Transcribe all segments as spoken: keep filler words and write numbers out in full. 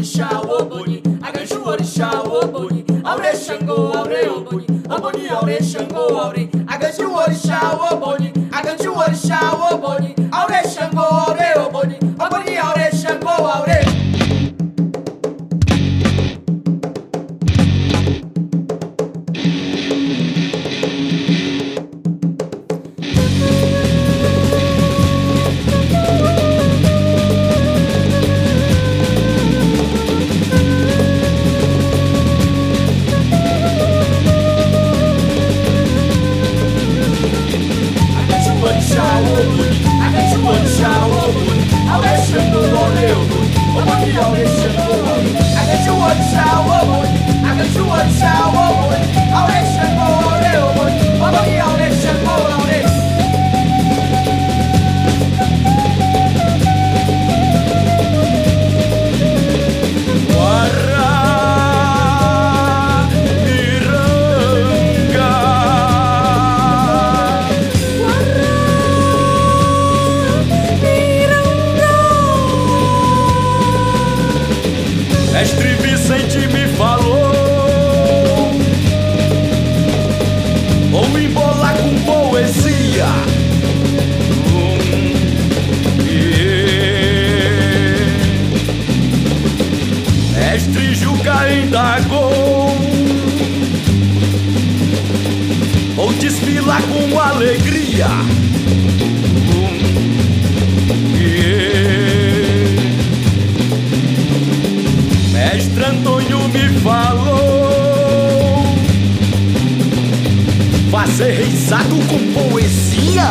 orixá, o boni, aganchu orixá, o boni, aure Xangô, aure o boni, o boni aure Xangô, aure, aganchu orixá, o boni, aganchu orixá, o boni, aure Xangô, aure o boni, o boni aure Xangô, aure. Mestre Vicente me falou, vou embolar com poesia. Hum, yeah. Mestre Juca indagou, vou desfilar com alegria. Hum, yeah. Mestre Antônio me falou, fazer reizado com poesia.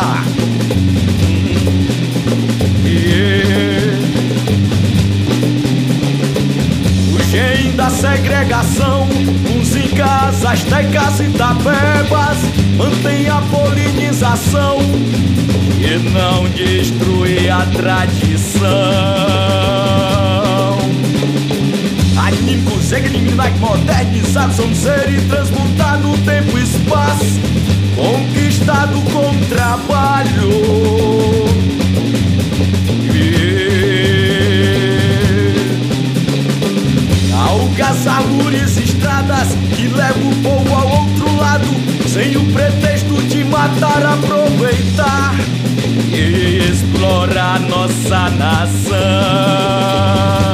Yeah. O gen da segregação, uns em casa, astecas e tapebas, mantém a polinização e não destrui a tradição. Anímicos, egniminac, modernizados, são ser e transmutar no tempo e espaço, conquistado com trabalho. Yeah. Algazarures, estradas que levam o povo ao outro lado, sem o pretexto de matar, aproveitar e explorar nossa nação.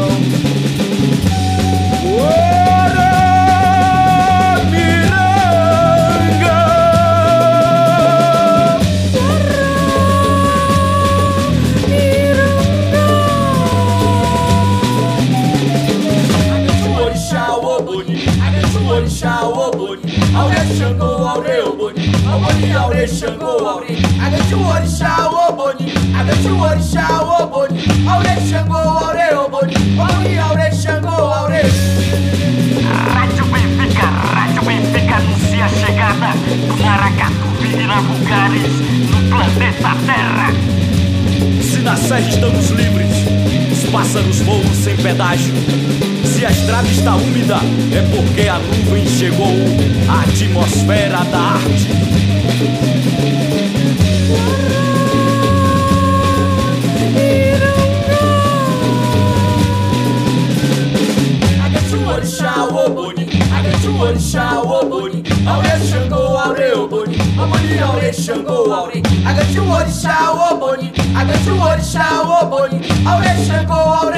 Orixá, o boni, aure Xangô, aure o boni, o boni aure Xangô, aure, aganchu orixá, o boni, aganchu orixá, o boni, aure Xangô, aure o boni, o boni aure Xangô, aure. Rádio Benfica, Rádio Benfica anuncia a chegada do maracatu Virina Vulgaris no planeta Terra. Se na serra estamos livres, os pássaros voam sem pedágio. Se a estrada está úmida, é porque a nuvem chegou à atmosfera da arte. Aganchu orixá, o boni, aganchu orixá, o boni, aure Xangô, aure o boni, o boni aure Xangô, aure, aganchu orixá, o boni, aganchu orixá, o boni, aure Xangô, aure.